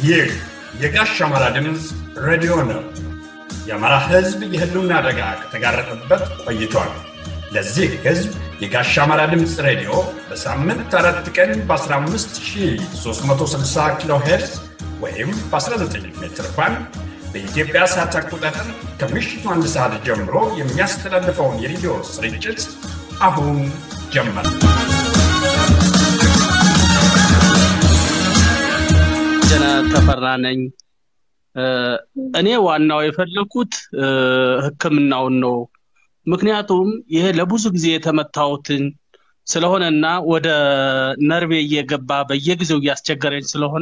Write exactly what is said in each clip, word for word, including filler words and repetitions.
ይህ የጋሽ አማራ ድምፅ ሬዲዮ ነው። የአማራ ሕዝብ የህልውና አደጋ ከተጋረጠበት ቆይቷል። ለዚህ ሕዝብ የጋሽ አማራ ድምፅ ሬዲዮ በሳምንት አራት ቀን በ15360 ኪሎ ሄርዝ ወይም በ19 ሜትር ባንድ በኢትዮጵያ ሰዓት አቆጣጠር ከምሽቱ አንድ ሰዓት ጀምሮ የሚያስተላልፈውን የሬዲዮ ስርጭት አሁን ጀመረ። ጀና ተፈራነኝ እኔ ዋናው የፈለኩት ህክምናውን ነው። ምክንያቱም ይሄ ለብዙ ጊዜ የተመታውትን ስለሆነና ወደ ነርቬ እየገባ በየጊዜው ያስቸገረኝ ስለሆነ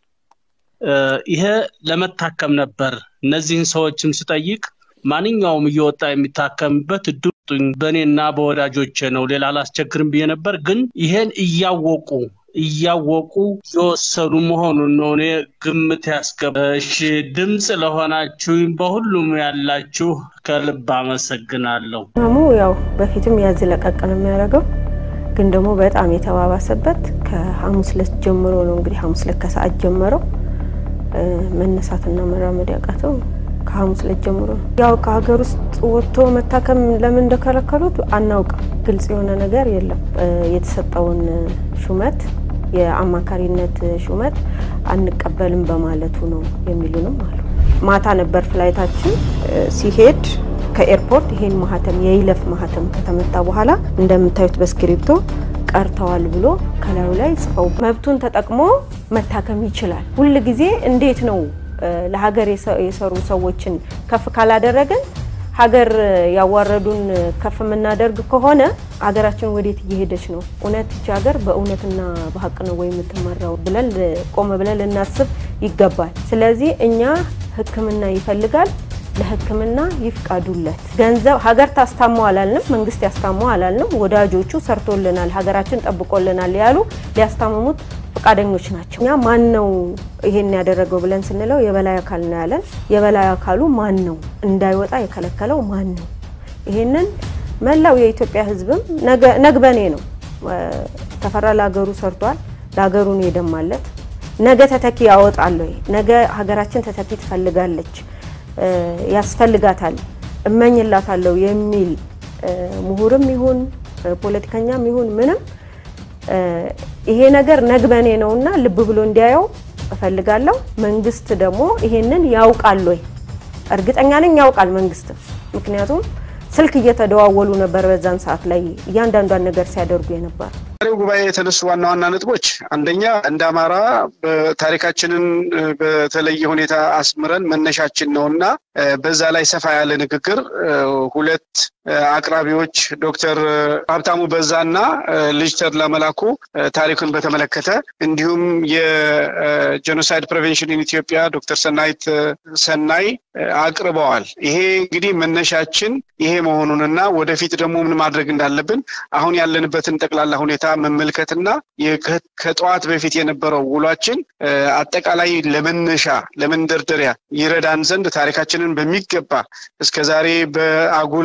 ይሄ ለመታከም ነበር። እነዚህን ሰዎችም ስጠይቅ ማንኛውም እየወጣ የሚታከምበት እድሉን በኔና በወዳጆቼ ነው። ሌላ አላስቸግርም ብዬ ነበር። ግን ይሄን እያወቁ እያወቁ የወሰዱ መሆኑን ነው እኔ ግምት ያስገባ። እሺ ድምጽ ለሆናችሁ በሁሉም ያላችሁ ከልብ አመሰግናለሁ። ማሙ ያው በፊትም ያዝለቀቅ ነው የሚያደርገው፣ ግን ደግሞ በጣም የተባባሰበት ከሐሙስ ዕለት ጀምሮ ነው። እንግዲህ ሐሙስ ዕለት ከሰዓት ጀምሮ መነሳትና መራመድ ያቃተው ከሐሙስ ዕለት ጀምሮ ያው ከሀገር ውስጥ ወጥቶ መታከም ለምን እንደከለከሉት አናውቅም። ግልጽ የሆነ ነገር የለም። የተሰጠውን ሹመት የአማካሪነት ሹመት አንቀበልም በማለቱ ነው የሚሉንም አሉ። ማታ ነበር ፍላይታችን ሲሄድ ከኤርፖርት ይሄን ማህተም የይለፍ ማህተም ከተመታ በኋላ እንደምታዩት በስክሪፕቶ ቀርተዋል ብሎ ከላዩ ላይ ጽፈው መብቱን ተጠቅሞ መታከም ይችላል። ሁሉ ጊዜ እንዴት ነው ለሀገር የሰሩ ሰዎችን ከፍ ካላደረገን ሀገር ያዋረዱን ከፍ ምናደርግ ከሆነ ሀገራችን ወዴት እየሄደች ነው? እውነት እቺ ሀገር በእውነትና በሐቅ ነው ወይ የምትመራው ብለን ቆም ብለን ልናስብ ይገባል። ስለዚህ እኛ ህክምና ይፈልጋል፣ ለህክምና ይፍቃዱለት። ገንዘብ ሀገር ታስታመው አላልንም፣ መንግስት ያስታመው አላልንም። ወዳጆቹ ሰርቶልናል፣ ሀገራችን ጠብቆልናል ያሉ ሊያስታመሙት ፈቃደኞች ናቸው። እኛ ማን ነው ይሄን ያደረገው ብለን ስንለው የበላይ አካል ነው ያለን። የበላይ አካሉ ማን ነው? እንዳይወጣ የከለከለው ማን ነው? ይሄንን መላው የኢትዮጵያ ህዝብም ነግበኔ ነው። ተፈራ ለሀገሩ ሰርቷል፣ ለሀገሩ ነው የደማለት። ነገ ተተኪ ያወጣል ወይ? ነገ ሀገራችን ተተኪ ትፈልጋለች፣ ያስፈልጋታል፣ እመኝላታለሁ የሚል ምሁርም ይሁን ፖለቲከኛም ይሁን ምንም ይሄ ነገር ነግበኔ ነውና ልብ ብሎ እንዲያየው እፈልጋለሁ። መንግስት ደግሞ ይሄንን ያውቃል ወይ? እርግጠኛ ነኝ ያውቃል መንግስት። ምክንያቱም ስልክ እየተደዋወሉ ነበር በዛን ሰዓት ላይ እያንዳንዷን ነገር ሲያደርጉ የነበር። ዛሬው ጉባኤ የተነሱ ዋና ዋና ነጥቦች አንደኛ እንደ አማራ በታሪካችንን በተለየ ሁኔታ አስምረን መነሻችን ነውና በዛ ላይ ሰፋ ያለ ንግግር ሁለት አቅራቢዎች ዶክተር ሀብታሙ በዛና ልጅ ተድላ መላኩ ታሪኩን በተመለከተ እንዲሁም የጄኖሳይድ ፕሪቨንሽን ኢን ኢትዮጵያ ዶክተር ሰናይት ሰናይ አቅርበዋል። ይሄ እንግዲህ መነሻችን ይሄ መሆኑንና ወደፊት ደግሞ ምን ማድረግ እንዳለብን አሁን ያለንበትን ጠቅላላ ሁኔታ መመልከትና ከጧት በፊት የነበረው ውሏችን አጠቃላይ ለመነሻ ለመንደርደሪያ ይረዳን ዘንድ ታሪካችንን በሚገባ እስከዛሬ በአጉል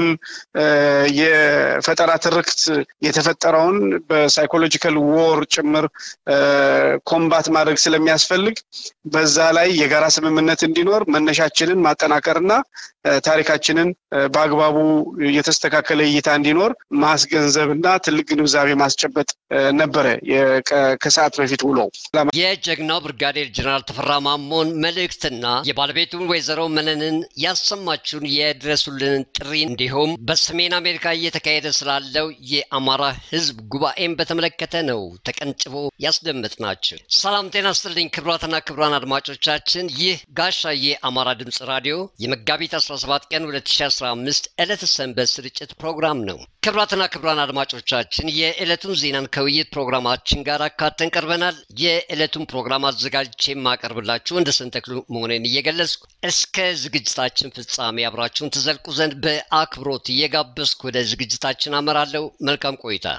የፈጠራ ትርክት የተፈጠረውን በሳይኮሎጂካል ዎር ጭምር ኮምባት ማድረግ ስለሚያስፈልግ በዛ ላይ የጋራ ስምምነት እንዲኖር መነሻችንን ማጠናከርና ታሪካችንን በአግባቡ የተስተካከለ እይታ እንዲኖር ማስገንዘብና ትልቅ ግንዛቤ ማስጨበጥ ነበረ ከሰዓት በፊት ውሎ። የጀግናው ብርጋዴር ጀነራል ተፈራ ማሞን መልእክትና የባለቤቱን ወይዘሮ መነንን ያሰማችሁን የድረሱልን ጥሪ እንዲሁም በሰሜን አሜሪካ እየተካሄደ ስላለው የአማራ ህዝብ ጉባኤን በተመለከተ ነው ተቀንጭቦ ያስደምጥናችሁ። ሰላም ጤና ይስጥልኝ ክብራትና ክብራን አድማጮቻችን፣ ይህ ጋሻዬ አማራ ድምጽ ራዲዮ የመጋቢት አስራ ሰባት ቀን ሁለት ሺህ አስራ አምስት ዕለተ ሰንበት ስርጭት ፕሮግራም ነው። ክብራትና ክብራን አድማጮቻችን የዕለቱን ዜናን ከውይይት ፕሮግራማችን ጋር አካተን ቀርበናል። የዕለቱን ፕሮግራም አዘጋጅቼ ማቀርብላችሁ እንደሰንተክሉ መሆኔን እየገለጽኩ እስከ ዝግጅታችን ፍጻሜ አብራችሁን ተዘልቁ ዘንድ በአክብሮት እየጋበዝኩ ወደ ዝግጅታችን አመራለሁ። መልካም ቆይታ።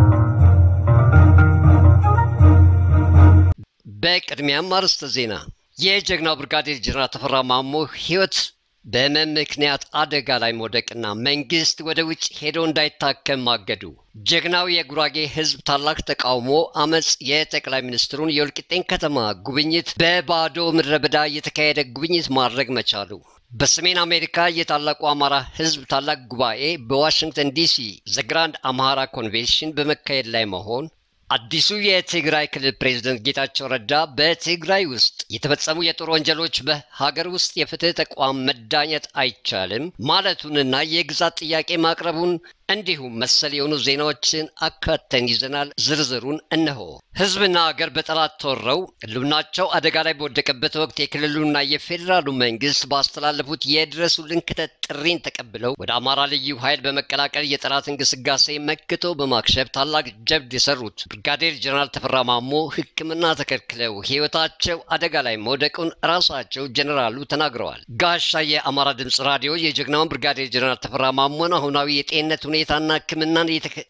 በቅድሚያም አርዕስተ ዜና የጀግናው ብርጋዴር ጀነራል ተፈራ ማሞ ህይወት በህመም ምክንያት አደጋ ላይ መውደቅና መንግስት ወደ ውጭ ሄዶ እንዳይታከም ማገዱ። ጀግናው የጉራጌ ህዝብ ታላቅ ተቃውሞ አመጽ የጠቅላይ ሚኒስትሩን የወልቂጤን ከተማ ጉብኝት በባዶ ምድረ በዳ የተካሄደ ጉብኝት ማድረግ መቻሉ። በሰሜን አሜሪካ የታላቁ አማራ ህዝብ ታላቅ ጉባኤ በዋሽንግተን ዲሲ ዘግራንድ አማራ ኮንቬንሽን በመካሄድ ላይ መሆን፣ አዲሱ የትግራይ ክልል ፕሬዝዳንት ጌታቸው ረዳ በትግራይ ውስጥ የተፈጸሙ የጦር ወንጀሎች በሀገር ውስጥ የፍትህ ተቋም መዳኘት አይቻልም ማለቱንና የግዛት ጥያቄ ማቅረቡን እንዲሁም መሰል የሆኑ ዜናዎችን አካተን ይዘናል። ዝርዝሩን እነሆ። ህዝብና ሀገር በጠላት ተወረው ህልውናቸው አደጋ ላይ በወደቀበት ወቅት የክልሉና የፌዴራሉ መንግስት ባስተላለፉት የድረሱልን ክተት ጥሪን ተቀብለው ወደ አማራ ልዩ ኃይል በመቀላቀል የጠላት እንቅስቃሴ መክቶ በማክሸፍ ታላቅ ጀብድ የሰሩት ብርጋዴር ጀነራል ተፈራ ማሞ ሕክምና ተከልክለው ህይወታቸው አደጋ ላይ መውደቁን ራሳቸው ጀነራሉ ተናግረዋል። ጋሻ የአማራ ድምጽ ራዲዮ የጀግናውን ብርጋዴር ጀነራል ተፈራ ማሞን አሁናዊ የጤንነት ሁኔታና ሕክምናን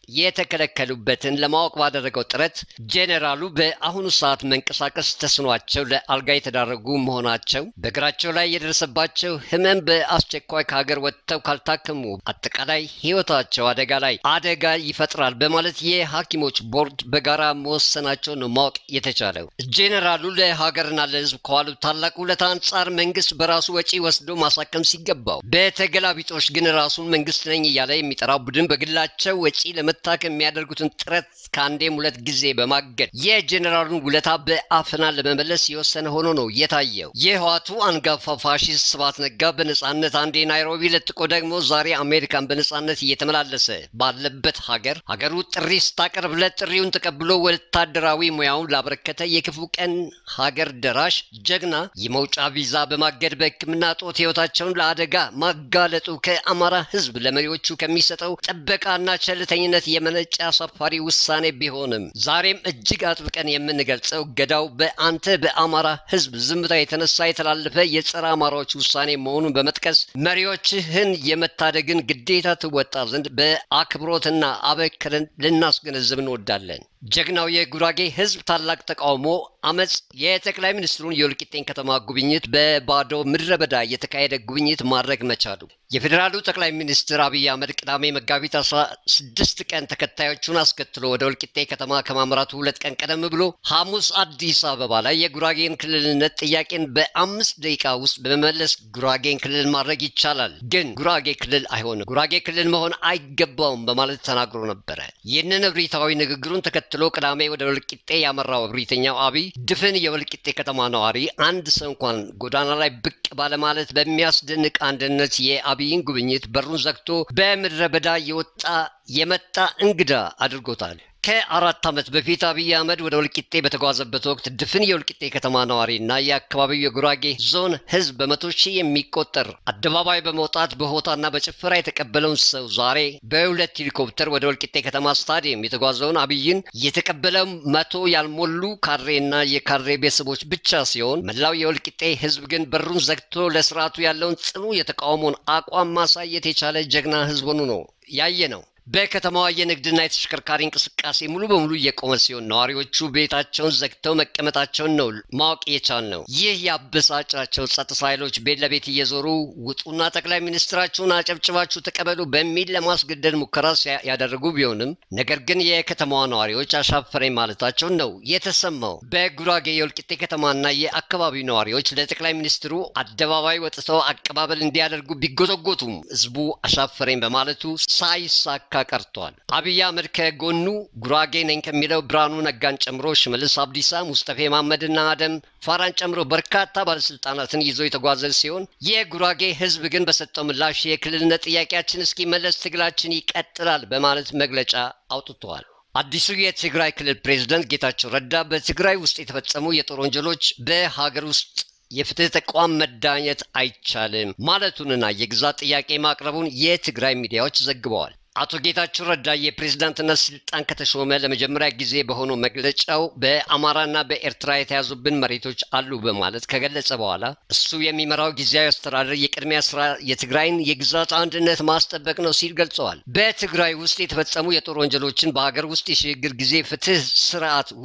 የተከለከሉበትን ለማወቅ ባደረገው ጥረት ጄኔራሉ በአሁኑ ሰዓት መንቀሳቀስ ተስኗቸው ለአልጋ የተዳረጉ መሆናቸው፣ በእግራቸው ላይ የደረሰባቸው ህመም በአስቸኳይ ከሀገር ወጥተው ካልታከሙ አጠቃላይ ህይወታቸው አደጋ ላይ አደጋ ይፈጥራል በማለት የሐኪሞች ቦርድ በጋራ መወሰናቸው ነው ማወቅ የተቻለው። ጄኔራሉ ለሀገርና ለህዝብ ከዋሉ ታላቅ ውለታ አንጻር መንግስት በራሱ ወጪ ወስዶ ማሳከም ሲገባው በተገላቢጦሽ ግን ራሱን መንግስት ነኝ እያለ የሚጠራው ቡድን በግላቸው ወጪ ለመታከም የሚያደርጉትን ጥረት ከአንዴም ሁለት ጊዜ በማገድ የጄኔራሉን ውለታ በአፍና ለመመለስ የወሰነ ሆኖ ነው የታየው። የህዋቱ አንጋፋ ፋሺስት ስብሐት ነጋ በነጻነት አንዴ ናይሮቢ ለጥቆ ደግሞ ዛሬ አሜሪካን በነጻነት እየተመላለሰ ባለበት ሀገር ሀገሩ ጥሪ ስታቀርብለት ጥሪውን ተቀብሎ ወታደራዊ ሙያውን ላበረከተ የክፉ ቀን ሀገር ደራሽ ጀግና የመውጫ ቪዛ በማገድ በሕክምና ጦት ህይወታቸውን ለአደጋ ማጋለጡ ከአማራ ህዝብ ለመሪዎቹ ከሚሰጠው ጥበቃና ቸልተኝነት የመነጨ አሳፋሪ ውሳኔ ቢሆንም ዛሬም እጅግ አጥብቀን የምንገልጸው ገዳው በአንተ በአማራ ህዝብ ዝምታ የተነሳ የተላለፈ የጸረ አማራዎች ውሳኔ መሆኑን በመጥቀስ መሪዎችህን የመታደግን ግዴታ ትወጣ ዘንድ በአክብሮትና አበክረን ልናስገነዝብ እንወዳለን። ጀግናው የጉራጌ ህዝብ ታላቅ ተቃውሞ አመጽ የጠቅላይ ሚኒስትሩን የወልቂጤን ከተማ ጉብኝት በባዶ ምድረ በዳ የተካሄደ ጉብኝት ማድረግ መቻሉ። የፌዴራሉ ጠቅላይ ሚኒስትር አብይ አህመድ ቅዳሜ መጋቢት አስራ ስድስት ቀን ተከታዮቹን አስከትሎ ወደ ወልቂጤ ከተማ ከማምራቱ ሁለት ቀን ቀደም ብሎ ሐሙስ አዲስ አበባ ላይ የጉራጌን ክልልነት ጥያቄን በአምስት ደቂቃ ውስጥ በመመለስ ጉራጌን ክልል ማድረግ ይቻላል፣ ግን ጉራጌ ክልል አይሆንም፣ ጉራጌ ክልል መሆን አይገባውም በማለት ተናግሮ ነበረ። ይህንን እብሪታዊ ንግግሩን ተከትሎ ቅዳሜ ወደ ወልቂጤ ያመራው እብሪተኛው አብይ ድፍን የወልቂጤ ከተማ ነዋሪ አንድ ሰው እንኳን ጎዳና ላይ ብቅ ባለማለት በሚያስደንቅ አንድነት የአብይን ጉብኝት በሩን ዘግቶ በምድረ በዳ የወጣ የመጣ እንግዳ አድርጎታል። ከአራት ዓመት በፊት አብይ አህመድ ወደ ወልቂጤ በተጓዘበት ወቅት ድፍን የወልቂጤ ከተማ ነዋሪና የአካባቢው የጉራጌ ዞን ህዝብ በመቶ ሺህ የሚቆጠር አደባባይ በመውጣት በሆታና በጭፈራ የተቀበለውን ሰው ዛሬ በሁለት ሄሊኮፕተር ወደ ወልቂጤ ከተማ ስታዲየም የተጓዘውን አብይን የተቀበለው መቶ ያልሞሉ ካድሬና የካድሬ ቤተሰቦች ብቻ ሲሆን መላው የወልቂጤ ህዝብ ግን በሩን ዘግቶ ለስርዓቱ ያለውን ጽኑ የተቃውሞን አቋም ማሳየት የቻለ ጀግና ህዝብ ሆኖ ነው ያየ ነው። በከተማዋ የንግድና የተሽከርካሪ እንቅስቃሴ ሙሉ በሙሉ እየቆመ ሲሆን ነዋሪዎቹ ቤታቸውን ዘግተው መቀመጣቸውን ነው ማወቅ የቻልነው። ይህ ያበሳጫቸው ጸጥታ ኃይሎች ቤት ለቤት እየዞሩ ውጡና ጠቅላይ ሚኒስትራችሁን አጨብጭባችሁ ተቀበሉ በሚል ለማስገደድ ሙከራ ያደረጉ ቢሆንም ነገር ግን የከተማዋ ነዋሪዎች አሻፈረኝ ማለታቸውን ነው የተሰማው። በጉራጌ የወልቂጤ ከተማና የአካባቢው ነዋሪዎች ለጠቅላይ ሚኒስትሩ አደባባይ ወጥተው አቀባበል እንዲያደርጉ ቢጎተጎቱም ህዝቡ አሻፈረኝ በማለቱ ሳይሳካ ቀርቷል። አብይ አህመድ ከጎኑ ጉራጌ ነኝ ከሚለው ብርሃኑ ነጋን ጨምሮ ሽመልስ አብዲሳ፣ ሙስጠፌ መሐመድና አደም ፋራን ጨምሮ በርካታ ባለስልጣናትን ይዞ የተጓዘ ሲሆን የጉራጌ ህዝብ ግን በሰጠው ምላሽ የክልልነት ጥያቄያችን እስኪመለስ ትግላችን ይቀጥላል በማለት መግለጫ አውጥቷል። አዲሱ የትግራይ ክልል ፕሬዝዳንት ጌታቸው ረዳ በትግራይ ውስጥ የተፈጸሙ የጦር ወንጀሎች በሀገር ውስጥ የፍትህ ተቋም መዳኘት አይቻልም ማለቱንና የግዛት ጥያቄ ማቅረቡን የትግራይ ሚዲያዎች ዘግበዋል። አቶ ጌታቸው ረዳ የፕሬዝዳንትነት ስልጣን ከተሾመ ለመጀመሪያ ጊዜ በሆነው መግለጫው በአማራና በኤርትራ የተያዙብን መሬቶች አሉ በማለት ከገለጸ በኋላ እሱ የሚመራው ጊዜያዊ አስተዳደር የቅድሚያ ስራ የትግራይን የግዛት አንድነት ማስጠበቅ ነው ሲል ገልጸዋል። በትግራይ ውስጥ የተፈጸሙ የጦር ወንጀሎችን በሀገር ውስጥ የሽግግር ጊዜ ፍትህ ስርዓት ውስጥ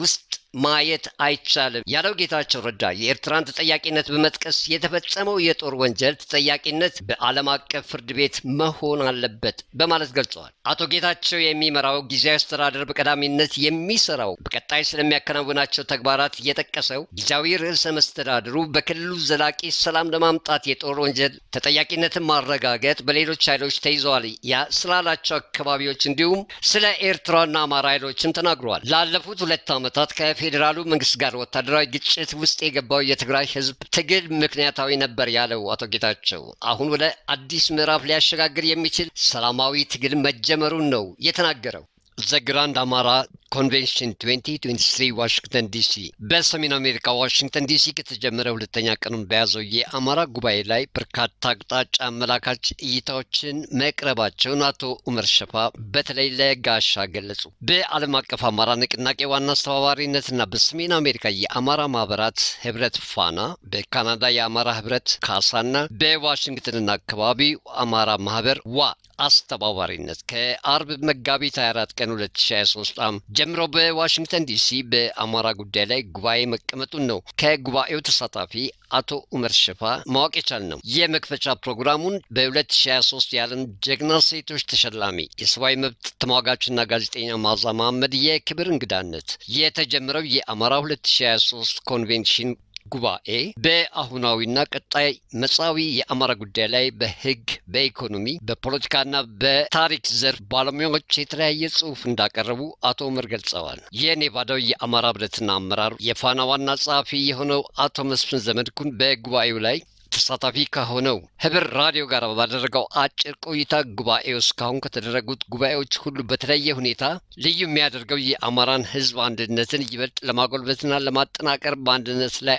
ማየት አይቻልም ያለው ጌታቸው ረዳ የኤርትራን ተጠያቂነት በመጥቀስ የተፈጸመው የጦር ወንጀል ተጠያቂነት በዓለም አቀፍ ፍርድ ቤት መሆን አለበት በማለት ገልጸዋል። አቶ ጌታቸው የሚመራው ጊዜያዊ አስተዳደር በቀዳሚነት የሚሰራው በቀጣይ ስለሚያከናውናቸው ተግባራት የጠቀሰው ጊዜያዊ ርዕሰ መስተዳድሩ በክልሉ ዘላቂ ሰላም ለማምጣት የጦር ወንጀል ተጠያቂነትን ማረጋገጥ በሌሎች ኃይሎች ተይዘዋል ያ ስላላቸው አካባቢዎች እንዲሁም ስለ ኤርትራና አማራ ኃይሎችም ተናግረዋል። ላለፉት ሁለት ዓመታት ከፌዴራሉ መንግስት ጋር ወታደራዊ ግጭት ውስጥ የገባው የትግራይ ህዝብ ትግል ምክንያታዊ ነበር ያለው አቶ ጌታቸው አሁን ወደ አዲስ ምዕራፍ ሊያሸጋግር የሚችል ሰላማዊ ትግል መጀመሩን ነው የተናገረው። The Grand Amara Convention twenty twenty-three ዋሽንግተን ዲሲ በሰሜን አሜሪካ ዋሽንግተን ዲሲ ከተጀመረ ሁለተኛ ቀኑን በያዘው የአማራ ጉባኤ ላይ በርካታ አቅጣጫ አመላካች እይታዎችን መቅረባቸውን አቶ ኡመር ሸፋ በተለይ ለጋሻ ገለጹ። በዓለም አቀፍ አማራ ንቅናቄ ዋና አስተባባሪነትና በሰሜን አሜሪካ የአማራ ማህበራት ህብረት ፋና፣ በካናዳ የአማራ ህብረት ካሳና በዋሽንግተንና አካባቢ አማራ ማህበር ዋ አስተባባሪነት ከአርብ መጋቢት ሃያ አራት ቀን ሁለት ሺህ ሃያ ሶስት ዓ.ም ጀምሮ በዋሽንግተን ዲሲ በአማራ ጉዳይ ላይ ጉባኤ መቀመጡን ነው ከጉባኤው ተሳታፊ አቶ ኡመር ሸፋ ማወቅ የቻልነው። የመክፈቻ ፕሮግራሙን በ2023 የዓለም ጀግና ሴቶች ተሸላሚ የሰብአዊ መብት ተሟጋችና ጋዜጠኛ ማዛ መሐመድ የክብር እንግዳነት የተጀመረው የአማራ ሁለት ሺህ ሃያ ሶስት ኮንቬንሽን ጉባኤ በአሁናዊና ቀጣይ መጻዊ የአማራ ጉዳይ ላይ በህግ፣ በኢኮኖሚ፣ በፖለቲካና በታሪክ ዘርፍ ባለሙያዎች የተለያየ ጽሑፍ እንዳቀረቡ አቶ ኡመር ገልጸዋል። የኔቫዳው የአማራ ህብረትና አመራር የፋና ዋና ጸሐፊ የሆነው አቶ መስፍን ዘመድኩን በጉባኤው ላይ ተሳታፊ ከሆነው ህብር ራዲዮ ጋር ባደረገው አጭር ቆይታ ጉባኤው እስካሁን ከተደረጉት ጉባኤዎች ሁሉ በተለየ ሁኔታ ልዩ የሚያደርገው የአማራን ህዝብ አንድነትን ይበልጥ ለማጎልበትና ለማጠናከር በአንድነት ላይ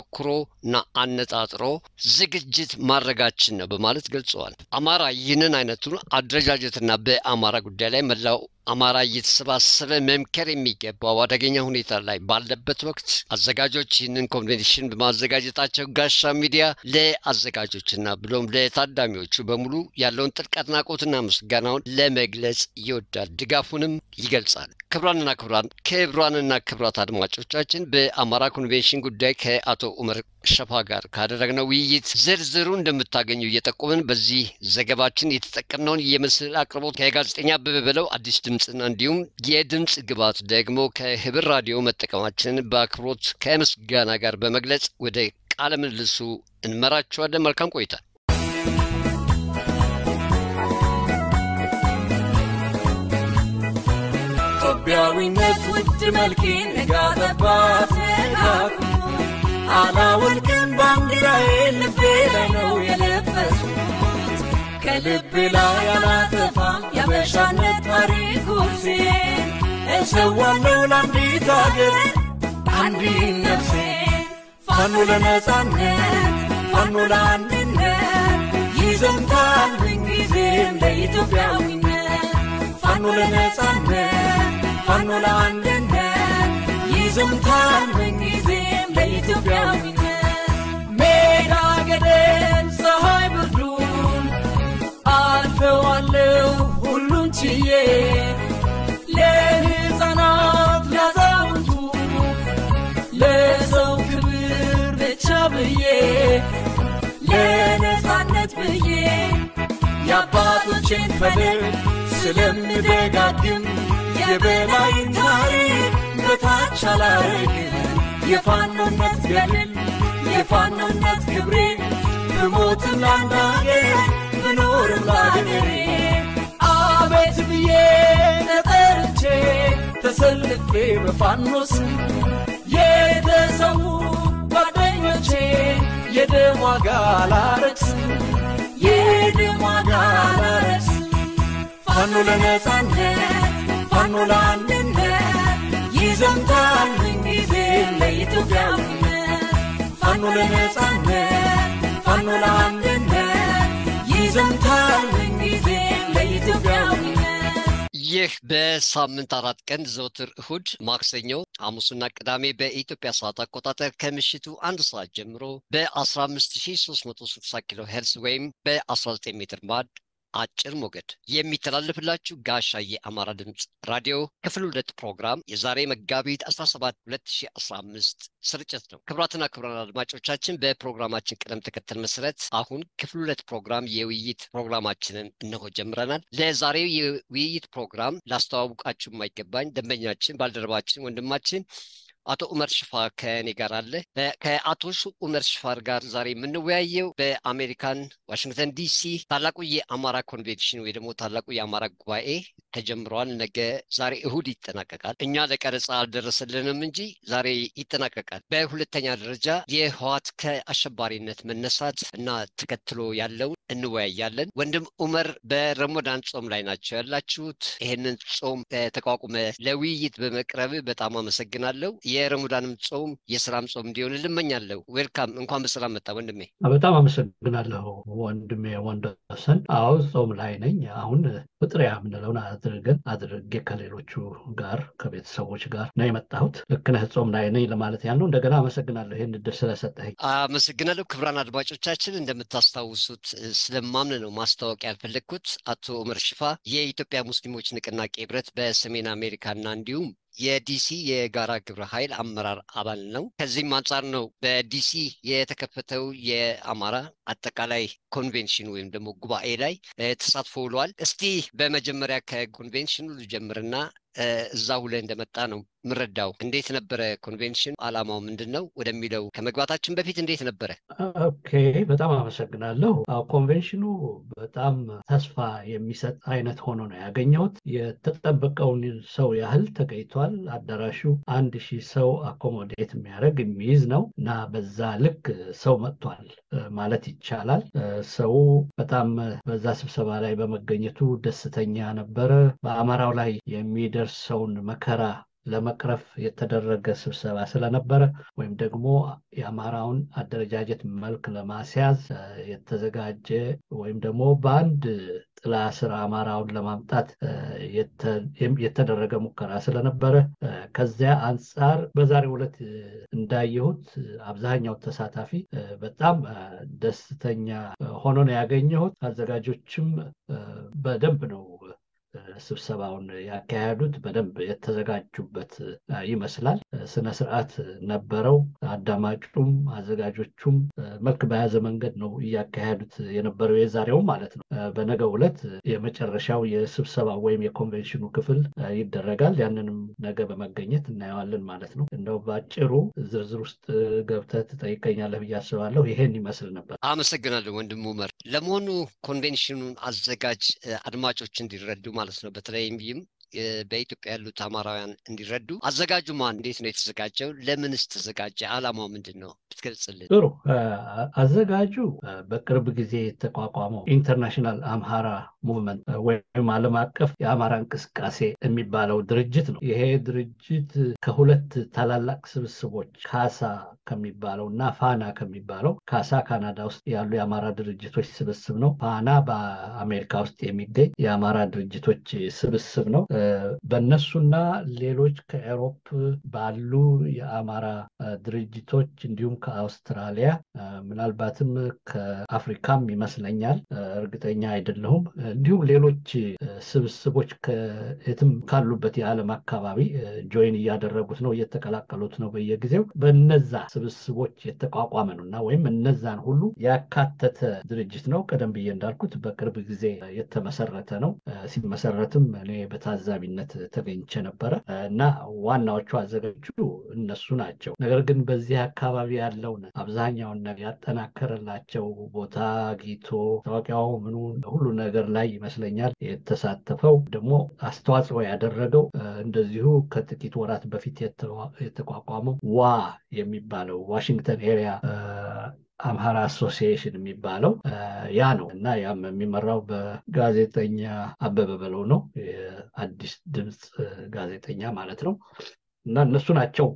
አተኩሮና አነጣጥሮ ዝግጅት ማድረጋችን ነው በማለት ገልጸዋል። አማራ ይህንን አይነቱን አደረጃጀትና በአማራ ጉዳይ ላይ መላው አማራ እየተሰባሰበ መምከር የሚገባው አደገኛ ሁኔታ ላይ ባለበት ወቅት አዘጋጆች ይህንን ኮንቬንሽን በማዘጋጀታቸው ጋሻ ሚዲያ ለአዘጋጆችና ብሎም ለታዳሚዎቹ በሙሉ ያለውን ጥልቅ አድናቆትና ምስጋናውን ለመግለጽ ይወዳል፣ ድጋፉንም ይገልጻል። ክብራንና ክብራን ክብራንና ክብራት አድማጮቻችን በአማራ ኮንቬንሽን ጉዳይ ከአቶ ኡመር ሸፋ ጋር ካደረግነው ውይይት ዝርዝሩ እንደምታገኙ እየጠቆምን በዚህ ዘገባችን የተጠቀምነውን የምስል አቅርቦት ከጋዜጠኛ አበበ በለው አዲስ ድምጽና እንዲሁም የድምጽ ግባት ደግሞ ከህብር ራዲዮ መጠቀማችንን በአክብሮት ከምስጋና ጋር በመግለጽ ወደ ቃለ ምልልሱ እንመራችኋለን። መልካም ቆይታ። ኢትዮጵያዊነት ውድ መልኬን ነጋጠባት ነጋኩ አላወልቅም ባንዲራዬ ልቤ ላይ ነው የለበስኩት ከልቤ ላይ አላጠፋም የአበሻነት ታሪኩን እሰዋለሁ ለአንዲት አገር አንዲት ነፍሴ ፋኖ ለነጻነት ፋኖ ለአንድነት ይዘምታል ምንጊዜም ለኢትዮጵያዊነት ፋኖ ለነጻነት ፋኖ ለአንድነት ይዘምታል ምንጊዜም ለኢትዮጵያዊነት ሜዳ ገደል ፀሐይ ብርዱን አልፈዋለሁ ሁሉን ችዬ ለሕፃናት ለአዛውንቱ ለሰው ክብር ብቻ ብዬ ለነጻነት ብዬ የአባቶቼን ፈለግ ስለምደጋግም የበላይን ታሪክ በታች አላረግም የፋኖነት ገድል የፋኖነት ክብሬ ብሞትም ለአንድ አገር ብኖርም ለአገሬ አቤት ብዬ ተጠርቼ ተሰልፌ በፋኖስ የተሰዉ ጓደኞቼ የደም ዋጋ ላረክስ የደም ዋጋ ላረክስ ፋኖ ለነጻነት ፋኖ ለአንድነት ይዘምታል ምንጊዜም ለኢትዮጵያዊነት ፋኖ ለነጻነት ፋኖ ለአንድነት ይዘምታል ምንጊዜም ለኢትዮጵያዊነት። ይህ በሳምንት አራት ቀን ዘወትር እሁድ፣ ማክሰኞ፣ ሐሙስና ቅዳሜ በኢትዮጵያ ሰዓት አቆጣጠር ከምሽቱ አንድ ሰዓት ጀምሮ በ15360 ኪሎ ሄርዝ ወይም በ19 ሜትር ባንድ አጭር ሞገድ የሚተላለፍላችሁ ጋሻ የአማራ ድምጽ ራዲዮ ክፍል ሁለት ፕሮግራም የዛሬ መጋቢት አስራ ሰባት ሁለት ሺህ አስራ አምስት ስርጭት ነው። ክቡራትና ክቡራን አድማጮቻችን በፕሮግራማችን ቅደም ተከተል መሰረት አሁን ክፍል ሁለት ፕሮግራም የውይይት ፕሮግራማችንን እነሆ ጀምረናል። ለዛሬው የውይይት ፕሮግራም ላስተዋውቃችሁ የማይገባኝ ደንበኛችን ባልደረባችን ወንድማችን አቶ ኡመር ሽፋ ከኔ ጋር አለ። ከአቶ ኡመር ሽፋር ጋር ዛሬ የምንወያየው በአሜሪካን ዋሽንግተን ዲሲ ታላቁ የአማራ ኮንቬንሽን ወይ ደግሞ ታላቁ የአማራ ጉባኤ ተጀምሯል። ነገ ዛሬ እሁድ ይጠናቀቃል። እኛ ለቀረጻ አልደረሰልንም እንጂ ዛሬ ይጠናቀቃል። በሁለተኛ ደረጃ የህወሓት ከአሸባሪነት መነሳት እና ተከትሎ ያለው እንወያያለን። ወንድም ኡመር በረመዳን ጾም ላይ ናቸው ያላችሁት። ይሄንን ጾም ተቋቁመ ለውይይት በመቅረብ በጣም አመሰግናለሁ። የረመዳንም ጾም የሰላም ጾም እንዲሆን ልመኛለሁ። ዌልካም፣ እንኳን በሰላም መጣ ወንድሜ። በጣም አመሰግናለሁ ወንድሜ ወንደሰን። አዎ ጾም ላይ ነኝ። አሁን ፍጥሪያ የምንለውን አድርገን አድርጌ ከሌሎቹ ጋር ከቤተሰቦች ጋር ነው የመጣሁት። ልክ ነህ፣ ጾም ላይ ነኝ ለማለት ያልነው። እንደገና አመሰግናለሁ ይህን እድል ስለሰጠኸኝ። አመሰግናለሁ። ክቡራን አድማጮቻችን እንደምታስታውሱት ስለማምን ነው ማስታወቂያ ያልፈለግኩት። አቶ ኡመር ሽፋ የኢትዮጵያ ሙስሊሞች ንቅናቄ ህብረት በሰሜን አሜሪካና እንዲሁም የዲሲ የጋራ ግብረ ኃይል አመራር አባል ነው። ከዚህም አንጻር ነው በዲሲ የተከፈተው የአማራ አጠቃላይ ኮንቬንሽን ወይም ደግሞ ጉባኤ ላይ ተሳትፎ ውሏል። እስቲ በመጀመሪያ ከኮንቬንሽኑ ልጀምርና እዛው ላይ እንደመጣ ነው ምረዳው። እንዴት ነበረ ኮንቬንሽን? አላማው ምንድነው ወደሚለው ከመግባታችን በፊት እንዴት ነበረ? ኦኬ፣ በጣም አመሰግናለሁ። ኮንቬንሽኑ በጣም ተስፋ የሚሰጥ አይነት ሆኖ ነው ያገኘሁት። የተጠበቀውን ሰው ያህል ተገኝቷል። አዳራሹ አንድ ሺህ ሰው አኮሞዴት የሚያደርግ የሚይዝ ነው እና በዛ ልክ ሰው መጥቷል ማለት ይቻላል። ሰው በጣም በዛ ስብሰባ ላይ በመገኘቱ ደስተኛ ነበረ። በአማራው ላይ የሚደርሰውን መከራ ለመቅረፍ የተደረገ ስብሰባ ስለነበረ ወይም ደግሞ የአማራውን አደረጃጀት መልክ ለማስያዝ የተዘጋጀ ወይም ደግሞ በአንድ ጥላ ስር አማራውን ለማምጣት የተደረገ ሙከራ ስለነበረ ከዚያ አንጻር በዛሬው ዕለት እንዳየሁት አብዛኛው ተሳታፊ በጣም ደስተኛ ሆኖ ነው ያገኘሁት። አዘጋጆችም በደንብ ነው ስብሰባውን ያካሄዱት፣ በደንብ የተዘጋጁበት ይመስላል። ስነ ስርዓት ነበረው። አዳማጩም አዘጋጆቹም መልክ በያዘ መንገድ ነው ያካሄዱት የነበረው የዛሬው ማለት ነው። በነገው ዕለት የመጨረሻው የስብሰባው ወይም የኮንቬንሽኑ ክፍል ይደረጋል። ያንንም ነገ በመገኘት እናየዋለን ማለት ነው። እንደው ባጭሩ ዝርዝር ውስጥ ገብተህ ትጠይቀኛለህ ብዬ አስባለሁ። ይሄን ይመስል ነበር። አመሰግናለሁ ወንድም ኡመር። ለመሆኑ ኮንቬንሽኑን አዘጋጅ አድማጮች እንዲረዱ ማለት ነው በተለይም በኢትዮጵያ ያሉት አማራውያን እንዲረዱ አዘጋጁ ማን፣ እንዴት ነው የተዘጋጀው፣ ለምንስ ተዘጋጀ፣ አላማው ምንድነው ብትገልጽልን? ጥሩ። አዘጋጁ በቅርብ ጊዜ የተቋቋመው ኢንተርናሽናል አምሃራ ሙቭመንት ወይም ዓለም አቀፍ የአማራ እንቅስቃሴ የሚባለው ድርጅት ነው። ይሄ ድርጅት ከሁለት ታላላቅ ስብስቦች ካሳ ከሚባለው እና ፋና ከሚባለው፣ ካሳ ካናዳ ውስጥ ያሉ የአማራ ድርጅቶች ስብስብ ነው። ፋና በአሜሪካ ውስጥ የሚገኝ የአማራ ድርጅቶች ስብስብ ነው። በእነሱና ሌሎች ከአውሮፓ ባሉ የአማራ ድርጅቶች እንዲሁም ከአውስትራሊያ ምናልባትም ከአፍሪካም ይመስለኛል፣ እርግጠኛ አይደለሁም፣ እንዲሁም ሌሎች ስብስቦች ከየትም ካሉበት የዓለም አካባቢ ጆይን እያደረጉት ነው፣ እየተቀላቀሉት ነው በየጊዜው። በነዛ ስብስቦች የተቋቋመ ነውና ወይም እነዛን ሁሉ ያካተተ ድርጅት ነው። ቀደም ብዬ እንዳልኩት በቅርብ ጊዜ የተመሰረተ ነው። ሲመሰረትም እኔ በታዛቢነት ተገኝቼ ነበረ እና ዋናዎቹ አዘጋጆቹ እነሱ ናቸው። ነገር ግን በዚህ አካባቢ ያለውን አብዛኛውን ነገር ያጠናከረላቸው ቦታ ጊቶ ታዋቂው ምኑ ሁሉ ነገር ላይ ይመስለኛል የተሳተፈው። ደግሞ አስተዋጽኦ ያደረገው እንደዚሁ ከጥቂት ወራት በፊት የተቋቋመው ዋ የሚባለው ዋሽንግተን ኤሪያ አምሃራ አሶሲዬሽን የሚባለው ያ ነው እና ያም የሚመራው በጋዜጠኛ አበበ በለው ነው። የአዲስ ድምጽ ጋዜጠኛ ማለት ነው። እና እነሱ ናቸው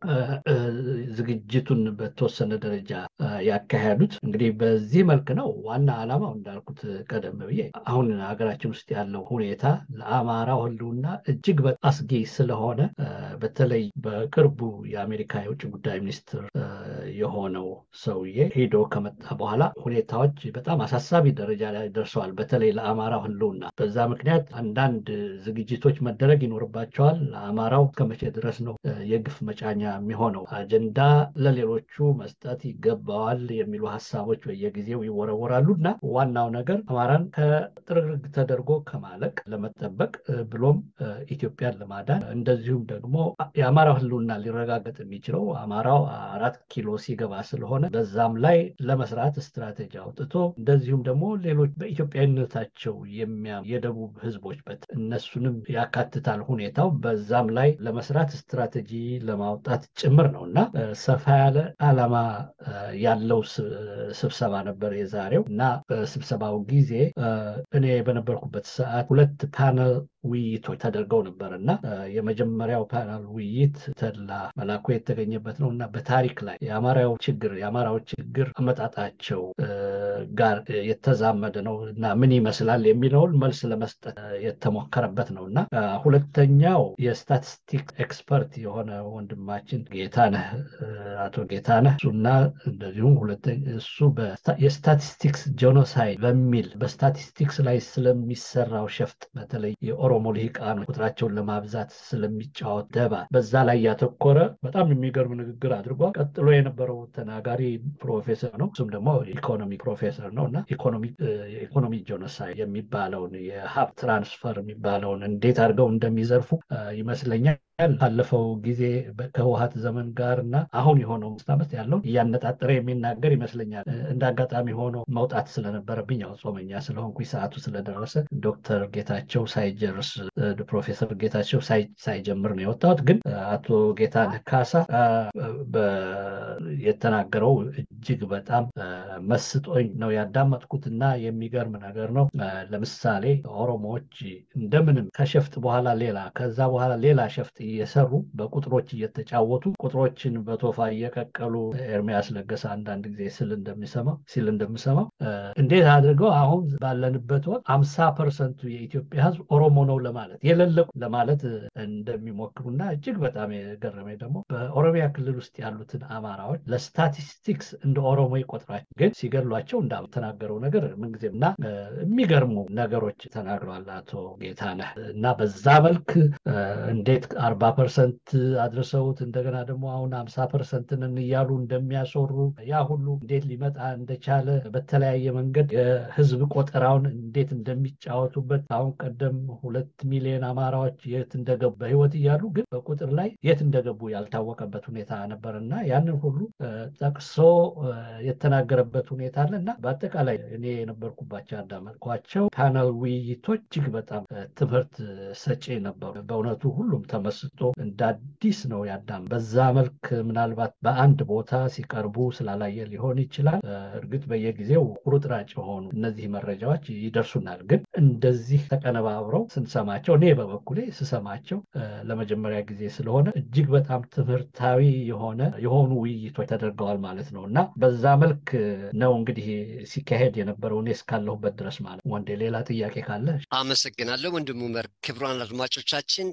ዝግጅቱን በተወሰነ ደረጃ ያካሄዱት። እንግዲህ በዚህ መልክ ነው ዋና ዓላማው እንዳልኩት ቀደም ብዬ አሁን ሀገራችን ውስጥ ያለው ሁኔታ ለአማራው ህልውና እጅግ በጣም አስጊ ስለሆነ በተለይ በቅርቡ የአሜሪካ የውጭ ጉዳይ ሚኒስትር የሆነው ሰውዬ ሄዶ ከመጣ በኋላ ሁኔታዎች በጣም አሳሳቢ ደረጃ ላይ ደርሰዋል። በተለይ ለአማራው ህልውና በዛ ምክንያት አንዳንድ ዝግጅቶች መደረግ ይኖርባቸዋል። ለአማራው ከመቼ ድረስ ነው የግፍ መጫኛ የሚሆነው? አጀንዳ ለሌሎቹ መስጠት ይገባዋል የሚሉ ሀሳቦች በየጊዜው ይወረወራሉ እና ዋናው ነገር አማራን ከጥርግርግ ተደርጎ ከማለቅ ለመጠበቅ ብሎም ኢትዮጵያን ለማዳን እንደዚሁም ደግሞ የአማራው ህልውና ሊረጋገጥ የሚችለው አማራው አራት ኪሎ ሲገባ ስለሆነ በዛም ላይ ለመስራት ስትራቴጂ አውጥቶ እንደዚሁም ደግሞ ሌሎች በኢትዮጵያዊነታቸው የሚያምኑ የደቡብ ህዝቦች በት እነሱንም ያካትታል ሁኔታው በዛም ላይ ለመስራት ስትራቴጂ ለማውጣት ጭምር ነውና ሰፋ ያለ ዓላማ ያለው ስብሰባ ነበር የዛሬው እና በስብሰባው ጊዜ እኔ በነበርኩበት ሰዓት ሁለት ፓነል ውይይቶች ተደርገው ነበርና የመጀመሪያው ፓነል ውይይት ተድላ መላኩ የተገኘበት ነውና በታሪክ ላይ የአማራው ችግር የአማራው ችግር አመጣጣቸው ጋር የተዛመደ ነውና ምን ይመስላል የሚለውን መልስ ለመስጠት የተሞከረበት ነውና ሁለተኛው የስታቲስቲክስ ኤክስፐርት የሆነ ወንድማችን ጌታነህ አቶ ጌታነህ እሱና እንደዚሁም ሁለተኛ እሱ የስታቲስቲክስ ጄኖሳይድ በሚል በስታቲስቲክስ ላይ ስለሚሰራው ሸፍጥ በተለይ የኦሮሞ ልሂቃን ቁጥራቸውን ለማብዛት ስለሚጫወት ደባ በዛ ላይ ያተኮረ በጣም የሚገርም ንግግር አድርጓል። ቀጥሎ የነበረው ተናጋሪ ፕሮፌሰር ነው። እሱም ደግሞ ኢኮኖሚ ፕሮፌሰር ነውና ኢኮኖሚ ኢኮኖሚ ጄኖሳይድ የሚባለውን የሀብት ትራንስፈር የሚባለውን እንዴት አድርገው እንደሚዘርፉ ይመስለኛል ባለፈው ጊዜ ከህወሓት ዘመን ጋርና አሁን የሆነው መስታመት ያለው ያነጣጠረ የሚናገር ይመስለኛል። እንዳጋጣሚ ሆኖ መውጣት ስለነበረብኝ ያው ጾመኛ ስለሆንኩ ሰዓቱ ስለደረሰ ዶክተር ጌታቸው ሳይጀርስ ፕሮፌሰር ጌታቸው ሳይጀምር ነው የወጣሁት። ግን አቶ ጌታነህ ካሳ የተናገረው እጅግ በጣም መስጦኝ ነው ያዳመጥኩትና የሚገርም ነገር ነው። ለምሳሌ ኦሮሞዎች እንደምንም ከሸፍጥ በኋላ ሌላ ከዛ በኋላ ሌላ ሸፍጥ እየሰሩ በቁጥሮች እየተጫወቱ ቁጥሮችን በቶፋ እየቀቀሉ ኤርሚያስ ለገሰ አንዳንድ ጊዜ ስል እንደሚሰማው ሲል እንደምሰማው እንዴት አድርገው አሁን ባለንበት ወቅት ሃምሳ ፐርሰንት የኢትዮጵያ ህዝብ ኦሮሞ ነው ለማለት የለለቁ ለማለት እንደሚሞክሩና እጅግ በጣም የገረመኝ ደግሞ በኦሮሚያ ክልል ውስጥ ያሉትን አማራዎች ለስታቲስቲክስ እንደ ኦሮሞ ይቆጥራቸው ግን ሲገድሏቸው እንዳተናገረው ነገር ምንጊዜምና የሚገርሙ ነገሮች ተናግረዋል አቶ ጌታነህ እና በዛ መልክ እንዴት አርባ ፐርሰንት አድርሰውት እንደገና ደግሞ አሁን ሃምሳ ፐርሰንት ነን እያሉ እንደሚያሰሩ ያ ሁሉ እንዴት ሊመጣ እንደቻለ በተለያየ መንገድ የህዝብ ቆጠራውን እንዴት እንደሚጫወቱበት አሁን ቀደም ሁለት ሚሊዮን አማራዎች የት እንደገቡ በህይወት እያሉ ግን በቁጥር ላይ የት እንደገቡ ያልታወቀበት ሁኔታ ነበርና ያንን ሁሉ ጠቅሶ የተናገረበት ሁኔታ አለና በአጠቃላይ እኔ የነበርኩባቸው አዳመጥኳቸው ፓነል ውይይቶች እጅግ በጣም ትምህርት ሰጪ ነበሩ። በእውነቱ ሁሉም ተመስጦ እንደ አዲስ ነው ያዳም በዛ መልክ ምናልባት በአንድ ቦታ ሲቀርቡ ስላላየ ሊሆን ይችላል። እርግጥ በየጊዜው ቁርጥራጭ የሆኑ እነዚህ መረጃዎች ይደርሱናል። ግን እንደዚህ ተቀነባብረው ስንሰማቸው እኔ በበኩሌ ስሰማቸው ለመጀመሪያ ጊዜ ስለሆነ እጅግ በጣም ትምህርታዊ የሆነ የሆኑ ውይይቶች ተደርገዋል ማለት ነው እና በዛ መልክ ነው እንግዲህ ሲካሄድ የነበረው እኔ እስካለሁበት ድረስ ማለት ወንዴ ሌላ ጥያቄ ካለ አመሰግናለሁ ወንድሙ መር። ክቡራን አድማጮቻችን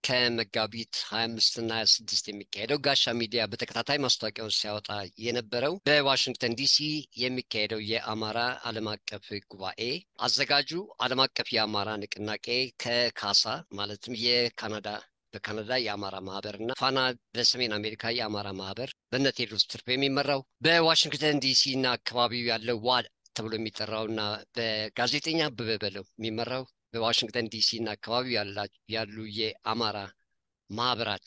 ከመጋቢት ሀያ አምስት እና ሀያ ስድስት የሚካሄደው ጋሻ ሚዲያ በተከታታይ ማስታወቂያውን ሲያወጣ የነበረው በዋሽንግተን ዲሲ የሚካሄደው የአማራ ዓለም አቀፍ ጉባኤ አዘጋጁ ዓለም አቀፍ የአማራ ንቅናቄ ከካሳ ማለትም የካናዳ በካናዳ የአማራ ማህበርና ፋና በሰሜን አሜሪካ የአማራ ማህበር በእነ ቴዎድሮስ ትርፍ የሚመራው በዋሽንግተን ዲሲ እና አካባቢው ያለው ዋድ ተብሎ የሚጠራውና በጋዜጠኛ አበበ በለው የሚመራው በዋሽንግተን ዲሲ እና አካባቢው ያሉ የአማራ ማህበራት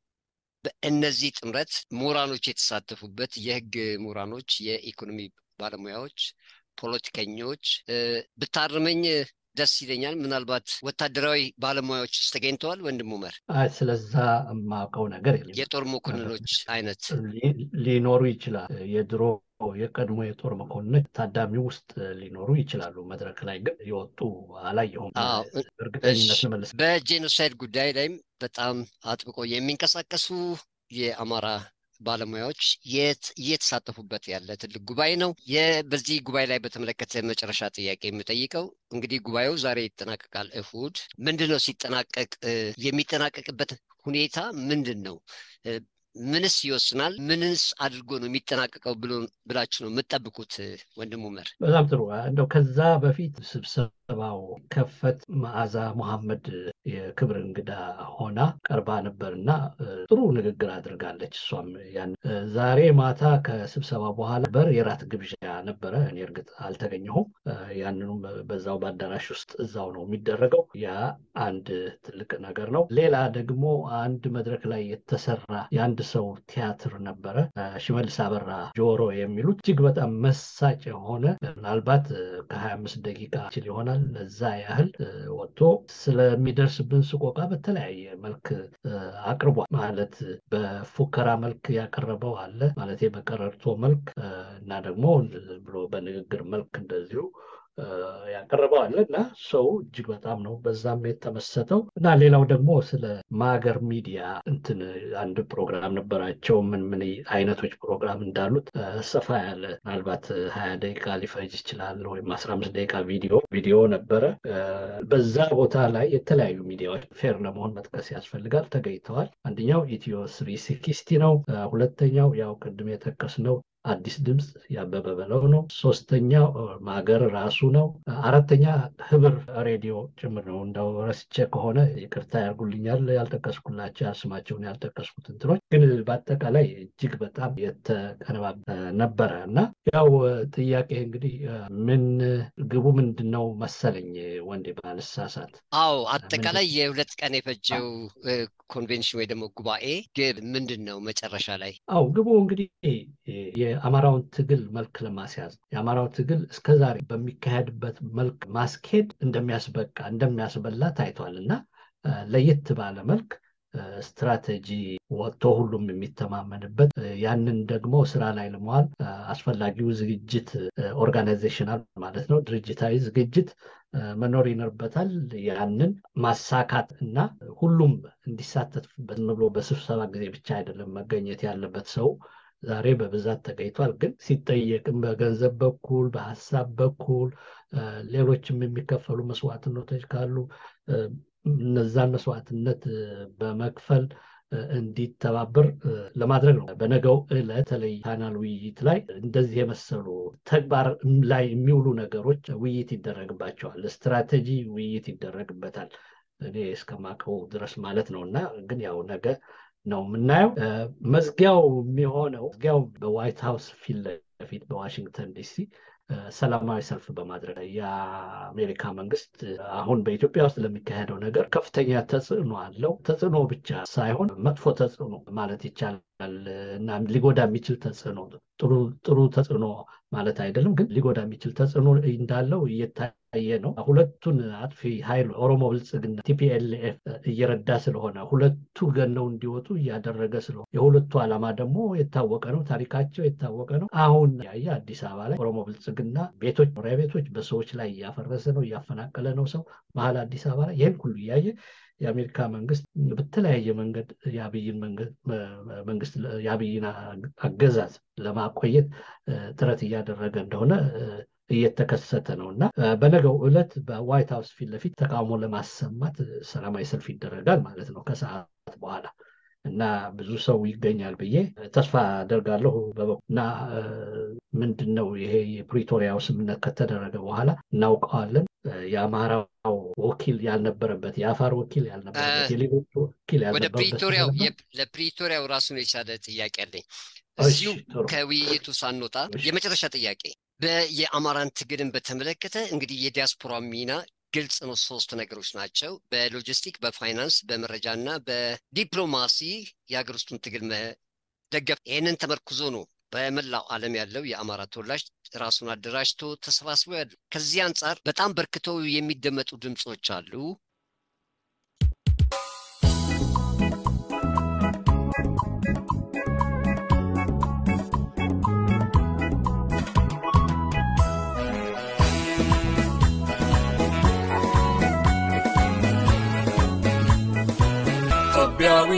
በእነዚህ ጥምረት ምሁራኖች የተሳተፉበት የህግ ምሁራኖች፣ የኢኮኖሚ ባለሙያዎች፣ ፖለቲከኞች ብታርመኝ ደስ ይለኛል። ምናልባት ወታደራዊ ባለሙያዎች ተገኝተዋል ወንድሙ መር? አይ ስለዛ ማቀው ነገር የለም። የጦር መኮንኖች አይነት ሊኖሩ ይችላል። የድሮ የቀድሞ የጦር መኮንኖች ታዳሚ ውስጥ ሊኖሩ ይችላሉ። መድረክ ላይ ግን የወጡ አላየሁም። እርግጠኝነት ልመልስ በጄኖሳይድ ጉዳይ ላይም በጣም አጥብቆ የሚንቀሳቀሱ የአማራ ባለሙያዎች እየተሳተፉበት ያለ ትልቅ ጉባኤ ነው። በዚህ ጉባኤ ላይ በተመለከተ መጨረሻ ጥያቄ የምጠይቀው እንግዲህ ጉባኤው ዛሬ ይጠናቀቃል እሁድ። ምንድነው ሲጠናቀቅ የሚጠናቀቅበት ሁኔታ ምንድነው? ምንስ ይወስናል? ምንስ አድርጎ ነው የሚጠናቀቀው ብሎ ብላችሁ ነው የምትጠብቁት? ወንድሙ ዑመር በጣም ጥሩ። እንደው ከዛ በፊት ስብሰባው ከፈት መዓዛ መሐመድ የክብር እንግዳ ሆና ቀርባ ነበርና ጥሩ ንግግር አድርጋለች። እሷም ያን ዛሬ ማታ ከስብሰባ በኋላ በር የራት ግብዣ ነበረ። እኔ እርግጥ አልተገኘሁም። ያንኑም በዛው በአዳራሽ ውስጥ እዛው ነው የሚደረገው። ያ አንድ ትልቅ ነገር ነው። ሌላ ደግሞ አንድ መድረክ ላይ የተሰራ የአንድ ሰው ቲያትር ነበረ። ሽመልስ አበራ ጆሮ የሚሉት እጅግ በጣም መሳጭ የሆነ ምናልባት ከሀያ አምስት ደቂቃ ይችል ይሆናል ለዛ ያህል ወጥቶ ስለሚደርስብን ስቆቃ በተለያየ መልክ አቅርቧል። ማለት በፉከራ መልክ ያቀረበው አለ፣ ማለት በቀረርቶ መልክ እና ደግሞ ብሎ በንግግር መልክ እንደዚሁ ያቀረበው አለ እና ሰው እጅግ በጣም ነው በዛም የተመሰጠው። እና ሌላው ደግሞ ስለ ማገር ሚዲያ እንትን አንድ ፕሮግራም ነበራቸው። ምን ምን አይነቶች ፕሮግራም እንዳሉት ሰፋ ያለ ምናልባት ሀያ ደቂቃ ሊፈጅ ይችላል ወይም አስራ አምስት ደቂቃ ቪዲዮ ቪዲዮ ነበረ። በዛ ቦታ ላይ የተለያዩ ሚዲያዎች ፌር ለመሆን መጥቀስ ያስፈልጋል ተገኝተዋል። አንደኛው ኢትዮ ስሪ ሲክስቲ ነው። ሁለተኛው ያው ቅድም የጠቀስነው አዲስ ድምጽ ያበበ በለው ነው። ሶስተኛው ማገር ራሱ ነው። አራተኛ ህብር ሬዲዮ ጭምር ነው። እንደው ረስቼ ከሆነ ይቅርታ ያርጉልኛል ያልጠቀስኩላቸው ያስማቸውን ያልጠቀስኩት እንትኖች፣ ግን በአጠቃላይ እጅግ በጣም የተቀነባበረ ነበረ እና ያው ጥያቄ እንግዲህ ምን ግቡ ምንድነው መሰለኝ ወንዴ ባልሳሳት? አዎ አጠቃላይ የሁለት ቀን የፈጀው ኮንቬንሽን ወይ ደግሞ ጉባኤ ግብ ምንድነው መጨረሻ ላይ? አዎ ግቡ እንግዲህ የአማራውን ትግል መልክ ለማስያዝ የአማራው ትግል እስከዛሬ በሚካሄድበት መልክ ማስኬድ እንደሚያስበቃ እንደሚያስበላ ታይቷል እና ለየት ባለ መልክ ስትራቴጂ ወጥቶ ሁሉም የሚተማመንበት ያንን ደግሞ ስራ ላይ ለመዋል አስፈላጊው ዝግጅት ኦርጋናይዜሽናል ማለት ነው ድርጅታዊ ዝግጅት መኖር ይኖርበታል። ያንን ማሳካት እና ሁሉም እንዲሳተፍበት ብሎ በስብሰባ ጊዜ ብቻ አይደለም መገኘት ያለበት ሰው ዛሬ በብዛት ተገኝቷል። ግን ሲጠየቅም በገንዘብ በኩል በሐሳብ በኩል ሌሎችም የሚከፈሉ መስዋዕትነቶች ካሉ እነዛን መስዋዕትነት በመክፈል እንዲተባበር ለማድረግ ነው። በነገው ዕለት ተለይ ፓናል ውይይት ላይ እንደዚህ የመሰሉ ተግባር ላይ የሚውሉ ነገሮች ውይይት ይደረግባቸዋል። ስትራቴጂ ውይይት ይደረግበታል እኔ እስከማውቀው ድረስ ማለት ነውና ግን ያው ነገ ነው የምናየው። መዝጊያው የሚሆነው መዝጊያው በዋይት ሃውስ ፊት ለፊት በዋሽንግተን ዲሲ ሰላማዊ ሰልፍ በማድረግ የአሜሪካ መንግስት አሁን በኢትዮጵያ ውስጥ ለሚካሄደው ነገር ከፍተኛ ተጽዕኖ አለው። ተጽዕኖ ብቻ ሳይሆን መጥፎ ተጽዕኖ ማለት ይቻላል እና ሊጎዳ የሚችል ተጽዕኖ ጥሩ ጥሩ ተጽዕኖ ማለት አይደለም፣ ግን ሊጎዳ የሚችል ተጽዕኖ እንዳለው እየታየ ነው። ሁለቱን አጥፊ ኃይል ኦሮሞ ብልጽግና ቲፒኤልኤፍ እየረዳ ስለሆነ ሁለቱ ገነው እንዲወጡ እያደረገ ስለሆነ የሁለቱ ዓላማ ደግሞ የታወቀ ነው፣ ታሪካቸው የታወቀ ነው። አሁን ያየ አዲስ አበባ ላይ ኦሮሞ ብልጽግና ቤቶች ኖሪያ ቤቶች በሰዎች ላይ እያፈረሰ ነው፣ እያፈናቀለ ነው ሰው መሀል አዲስ አበባ ላይ። ይህን ሁሉ እያየ የአሜሪካ መንግስት በተለያየ መንገድ የአብይን መንግስት የአብይን አገዛዝ ለማቆየት ጥረት እያደረገ እንደሆነ እየተከሰተ ነው እና በነገው ዕለት በዋይት ሃውስ ፊት ለፊት ተቃውሞ ለማሰማት ሰላማዊ ሰልፍ ይደረጋል ማለት ነው ከሰዓት በኋላ እና ብዙ ሰው ይገኛል ብዬ ተስፋ አደርጋለሁ። እና ምንድነው ይሄ የፕሪቶሪያው ስምምነት ከተደረገ በኋላ እናውቀዋለን። የአማራው ወኪል ያልነበረበት የአፋር ወኪል ያልነበረበት የሌሎች ወኪል ያልነበረበት ወደ ፕሪቶሪያው ለፕሪቶሪያው ራሱን የቻለ ጥያቄ አለኝ። እዚሁ ከውይይቱ ሳንወጣ የመጨረሻ ጥያቄ በየአማራን ትግልን በተመለከተ እንግዲህ የዲያስፖራ ሚና ግልጽ ነው። ሶስት ነገሮች ናቸው። በሎጂስቲክ፣ በፋይናንስ፣ በመረጃና በዲፕሎማሲ የሀገር ውስጡን ትግል መደገፍ። ይህንን ተመርኩዞ ነው በመላው ዓለም ያለው የአማራ ተወላጅ ራሱን አደራጅቶ ተሰባስቦ ያለው። ከዚህ አንጻር በጣም በርክተው የሚደመጡ ድምጾች አሉ።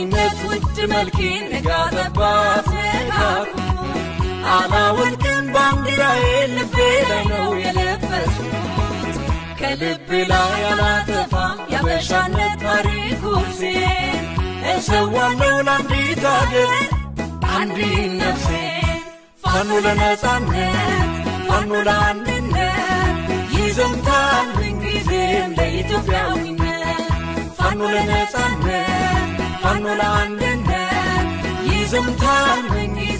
ኢትዮጵያዊነት ውድ መልኬን ነጋጠባት ነጋኩ አላወልቅም ባንዲራዬ ልቤ ላይ ነው የለበስኩት ከልቤ ላይ አላጠፋም ያበሻነት ታሪኩሴን እሰዋለሁ ለአንዲት አገር አንዲት ነፍሴን ፋኖ ለነጻነት ፋኖ ለአንድነት ይዘምታል ምንጊዜም ለኢትዮጵያዊነት ፋኖ ለነጻነት ፋኖ ለአንድነት ይዘምታል ምንጊዜም